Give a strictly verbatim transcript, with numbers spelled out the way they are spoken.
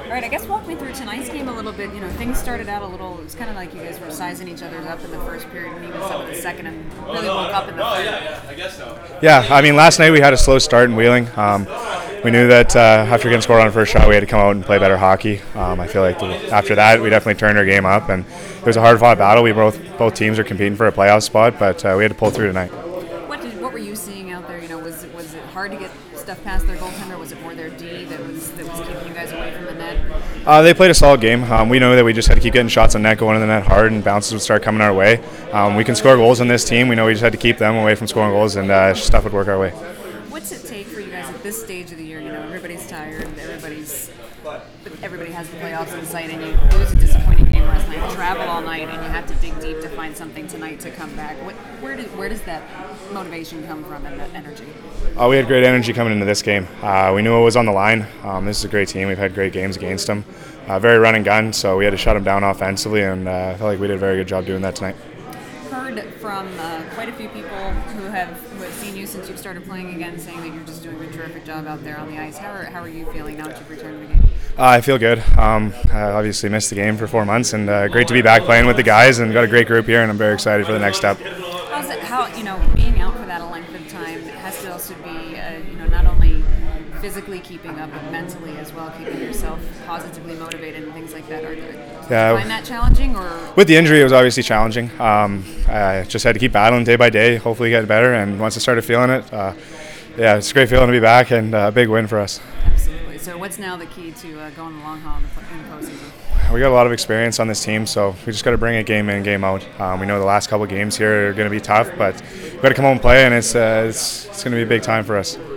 All right, I guess walk me through tonight's game a little bit. You know, things started out a little, it was kind of like you guys were sizing each other up in the first period and even some of the second, and really woke up in the third. Yeah, I guess so. Yeah, I mean, last night we had a slow start in Wheeling. Um, we knew that uh, after getting scored on the first shot, we had to come out and play better hockey. Um, I feel like the, after that, we definitely turned our game up, and it was a hard-fought battle. We both both teams are competing for a playoff spot, but uh, we had to pull through tonight. What did what were you seeing out there? You know, was it, was it hard to get stuff past their goaltender? Was it more their D that was that was keeping you guys away from the net? Uh, they played a solid game. Um, we know that we just had to keep getting shots on net, going in the net hard, and bounces would start coming our way. Um, we can score goals on this team. We know we just had to keep them away from scoring goals, and uh, stuff would work our way. What's it take for you guys at this stage of the year? You know, everybody's tired, everybody's everybody has the playoffs in sight, and you lose a disappointing game last night, travel all night, and you have to dig deep to find something tonight to come back. What, where does where does that motivation come from and that energy? Uh, we had great energy coming into this game. Uh, we knew it was on the line. Um, this is a great team. We've had great games against them. Uh, very run and gun, so we had to shut them down offensively, and uh, I felt like we did a very good job doing that tonight. Heard from uh, quite a few people who have, who have seen you since you've started playing again, saying that you're just doing a terrific job out there on the ice. How are, how are you feeling now that you've returned to the game? Uh, I feel good. Um, I obviously missed the game for four months, and uh, great to be back playing with the guys, and got a great group here, and I'm very excited for the next step. How's it, how, you know, being out for that a length of time has to also be, uh, you know, not only physically keeping up, but mentally as well, keeping yourself positively motivated and things like that. Are, did yeah, you find that challenging? Or with the injury, it was obviously challenging. Um, I just had to keep battling day by day, hopefully get better, and once I started feeling it, uh, yeah, it's a great feeling to be back, and a uh, big win for us. Absolutely. So what's now the key to uh, going the long haul in the, in the postseason? We got a lot of experience on this team, so we just got to bring it game in, game out. Um, we know the last couple of games here are going to be tough, but we've got to come home and play, and it's uh, it's, it's going to be a big time for us.